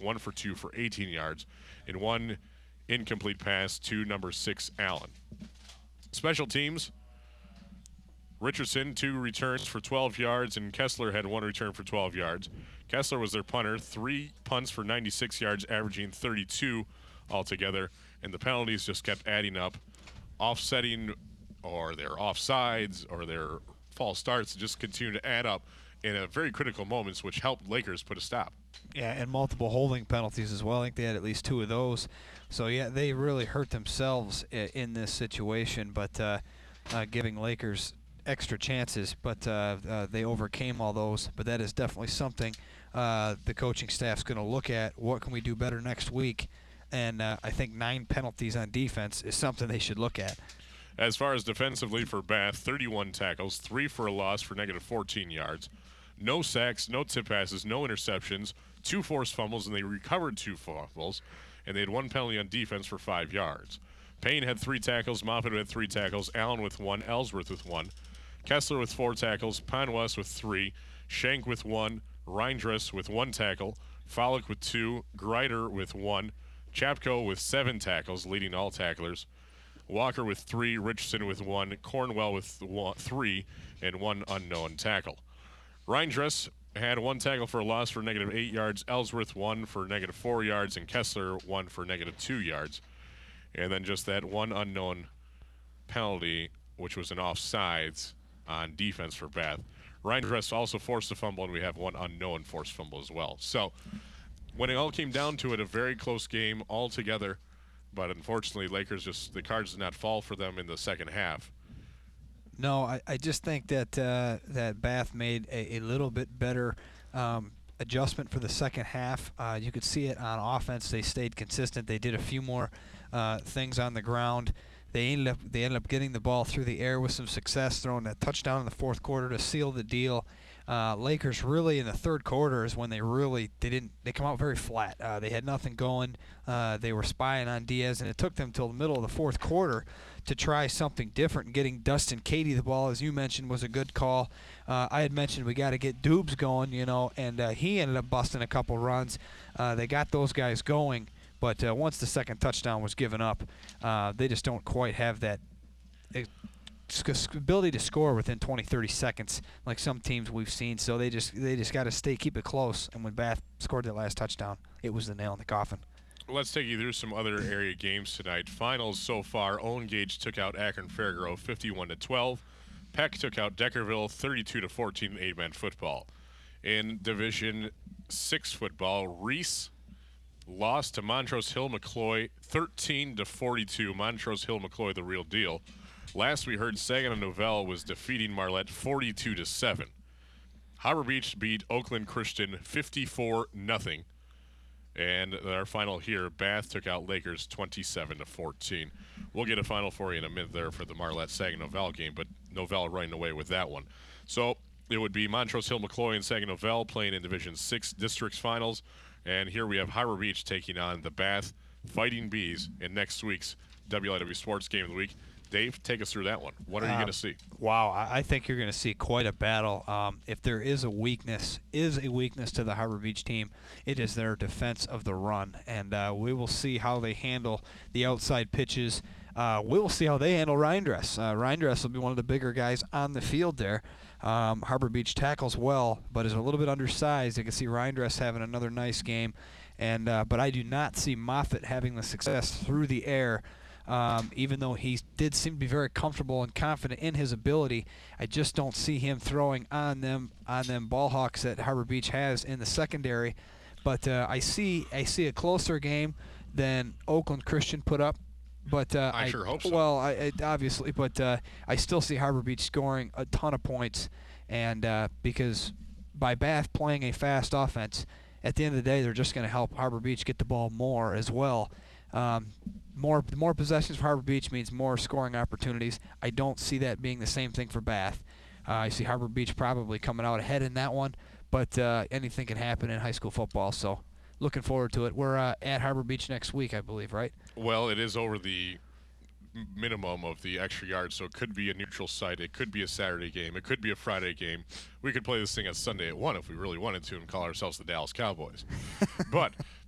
1 for 2 for 18 yards, and one incomplete pass to number 6, Allen. Special teams, Richardson, 2 returns for 12 yards, and Kessler had 1 return for 12 yards. Kessler was their punter, 3 punts for 96 yards, averaging 32 altogether, and the penalties just kept adding up, offsetting or their offsides or their false starts just continue to add up in a very critical moments, which helped Lakers put a stop. Yeah, and multiple holding penalties as well. I think they had at least 2 of those. So, yeah, they really hurt themselves in this situation, but giving Lakers extra chances, but they overcame all those. But that is definitely something the coaching staff's going to look at. What can we do better next week? And I think 9 penalties on defense is something they should look at. As far as defensively for Bath, 31 tackles, 3 for a loss for negative 14 yards. No sacks, no tip passes, no interceptions, 2 forced fumbles, and they recovered 2 fumbles, and they had 1 penalty on defense for 5 yards. Payne had 3 tackles, Moffitt had 3 tackles, Allen with 1, Ellsworth with 1, Kessler with 4 tackles, Ponwest with 3, Shank with 1, Reindress with 1 tackle, Follick with 2, Greider with 1, Chapko with 7 tackles, leading all tacklers, Walker with 3, Richardson with 1, Cornwell with 3, and 1 unknown tackle. Reindress had 1 tackle for a loss for negative 8 yards, Ellsworth 1 for negative 4 yards, and Kessler 1 for negative 2 yards. And then just that 1 unknown penalty, which was an offsides on defense for Bath. Reindress also forced a fumble, and we have 1 unknown forced fumble as well. So when it all came down to it, a very close game altogether. But unfortunately, Lakers the cards did not fall for them in the second half. No, I just think that that Bath made a little bit better adjustment for the second half. You could see it on offense. They stayed consistent. They did a few more things on the ground. They ended up getting the ball through the air with some success, throwing a touchdown in the fourth quarter to seal the deal. Lakers really in the third quarter is when they come out very flat. They had nothing going. They were spying on Diaz, and it took them till the middle of the fourth quarter to try something different. Getting Dustin Cady the ball, as you mentioned, was a good call. I had mentioned we got to get Dubes going, and he ended up busting a couple runs. They got those guys going, but once the second touchdown was given up, they just don't quite have that ability to score within 20-30 seconds like some teams we've seen. So they just got to keep it close. And when Bath scored that last touchdown, it was the nail in the coffin. Let's take you through some other area games tonight. Finals so far: Owen Gage took out Akron Fairgrove 51-12. Peck took out Deckerville 32-14 in 8-man football. In Division 6 football, Reese lost to Montrose Hill McCloy 13-42. Montrose Hill McCloy, the real deal. Last we heard, Saginaw Novell was defeating Marlette 42-7. Harbor Beach beat Oakland Christian 54-0. And our final here, Bath took out Lakers 27-14. We'll get a final for you in a minute there for the Marlette Saginaw Novell game, but Novell running away with that one. So it would be Montrose Hill McCloy and Saginaw Novell playing in Division 6 Districts Finals. And here we have Harbor Beach taking on the Bath Fighting Bees in next week's WLIW Sports Game of the Week. Dave, take us through that one. What are you going to see? Wow, I think you're going to see quite a battle. If there is a weakness to the Harbor Beach team, it is their defense of the run. And we will see how they handle the outside pitches. We will see how they handle Reindress. Reindress will be one of the bigger guys on the field there. Harbor Beach tackles well, but is a little bit undersized. You can see Reindress having another nice game. And but I do not see Moffitt having the success through the air. Even though he did seem to be very comfortable and confident in his ability, I just don't see him throwing on them ball hawks that Harbor Beach has in the secondary. But I see a closer game than Oakland Christian put up. But I sure hope so. Well, obviously, but I still see Harbor Beach scoring a ton of points, and because by Bath playing a fast offense, at the end of the day, they're just going to help Harbor Beach get the ball more as well. More possessions for Harbor Beach means more scoring opportunities. I don't see that being the same thing for Bath. I see Harbor Beach probably coming out ahead in that one, but anything can happen in high school football, so looking forward to it. We're at Harbor Beach next week, I believe, right? Well, it is over the minimum of the extra yards, so it could be a neutral site. It could be a Saturday game. It could be a Friday game. We could play this thing on Sunday at 1 if we really wanted to and call ourselves the Dallas Cowboys. But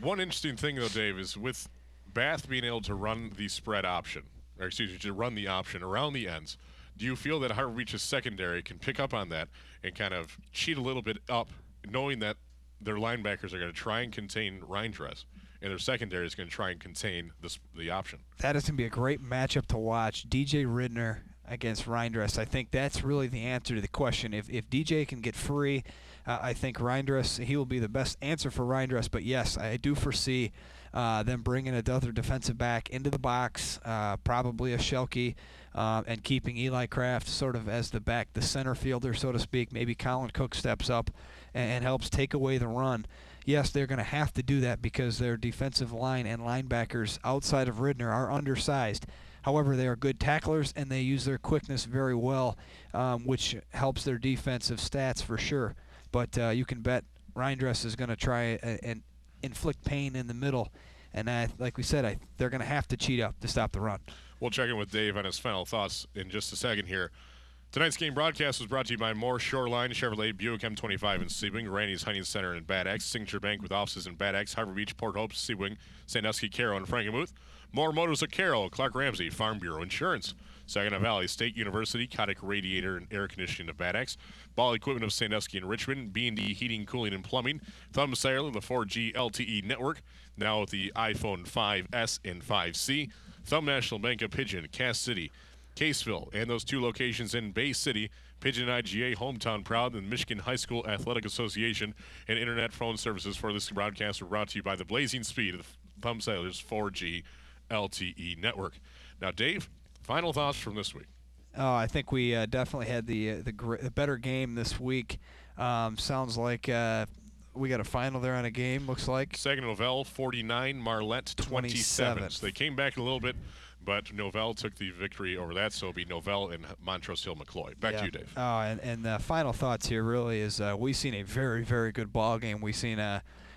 One interesting thing, though, Dave, is with Bath being able to run the spread option, or excuse me, to run the option around the ends, do you feel that Harbor Beach's secondary can pick up on that and kind of cheat a little bit up, knowing that their linebackers are going to try and contain Reindress, and their secondary is going to try and contain the option? That is going to be a great matchup to watch. DJ Ridner against Reindress. I think that's really the answer to the question. If DJ can get free, I think Reindress, he will be the best answer for Reindress. But yes, I do foresee them bringing another defensive back into the box, probably a Schelke, and keeping Eli Kraft sort of as the center fielder, so to speak. Maybe Colin Cook steps up and helps take away the run. Yes, they're going to have to do that because their defensive line and linebackers outside of Ridner are undersized. However, they are good tacklers, and they use their quickness very well, which helps their defensive stats for sure. But you can bet Reindress is going to try and inflict pain in the middle. And like we said, they're going to have to cheat up to stop the run. We'll check in with Dave on his final thoughts in just a second here. Tonight's game broadcast was brought to you by Moore Shoreline, Chevrolet, Buick M25 in Sebring, Randy's Hunting Center in Bad Axe, Signature Bank with offices in Bad Axe, Harbor Beach, Port Hope, Sebring, Sandusky, Carroll, and Frankenmuth. More Motors at Carroll, Clark Ramsey, Farm Bureau Insurance. Saginaw Valley State University, Kotick Radiator and Air Conditioning of Bad Axe, Ball Equipment of Sandusky and Richmond, B&D Heating, Cooling, and Plumbing, Thumb Sailor, the 4G LTE network, now with the iPhone 5S and 5C, Thumb National Bank of Pigeon, Cass City, Caseville, and those two locations in Bay City, Pigeon IGA, hometown proud, and the Michigan High School Athletic Association, and internet phone services for this broadcast were brought to you by the blazing speed of the Thumb Sailor's 4G LTE network. Now, Dave, final thoughts from this week. Oh, I think we definitely had the better game this week. Sounds like we got a final there on a game, looks like. Saginaw Novell 49, Marlette 27. So they came back a little bit, but Novell took the victory over that, so it'll be Novell and Montrose Hill McCloy. Back to you, Dave. Oh, and the final thoughts here really is we've seen a very, very good ball game. We've seen a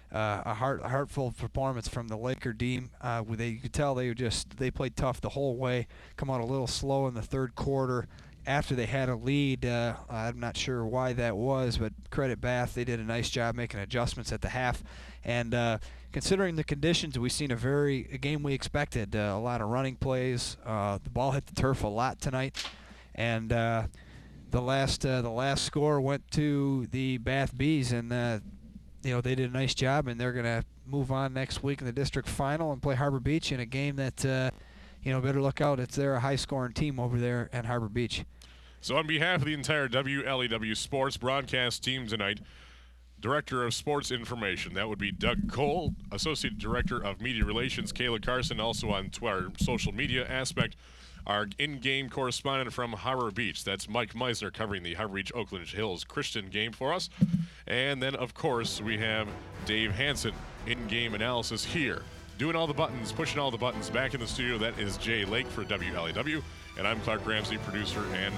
heartful performance from the Laker team. You could tell they played tough the whole way. Come out a little slow in the third quarter after they had a lead. I'm not sure why that was, but credit Bath. They did a nice job making adjustments at the half. And considering the conditions, we've seen a game we expected. A lot of running plays. The ball hit the turf a lot tonight, and the last score went to the Bath Bees, and they did a nice job, and they're going to move on next week in the district final and play Harbor Beach in a game that, better look out. They're a high-scoring team over there at Harbor Beach. So on behalf of the entire WLEW Sports broadcast team tonight, Director of Sports Information, that would be Doug Cole, Associate Director of Media Relations, Kayla Carson, also on our social media aspect, our in-game correspondent from Harbor Beach, that's Mike Meisner covering the Harbor Beach Oakland Hills Christian game for us. And then, of course, we have Dave Hansen, in-game analysis here. Doing all the buttons, pushing all the buttons back in the studio, that is Jay Lake for WLEW. And I'm Clark Ramsey, producer and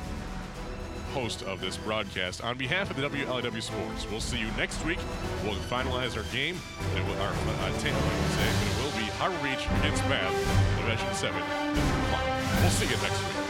host of this broadcast. On behalf of the WLEW Sports, we'll see you next week. We'll finalize our game. It will, it will be Harbor Beach against Bath, Division 7. We'll see you next week.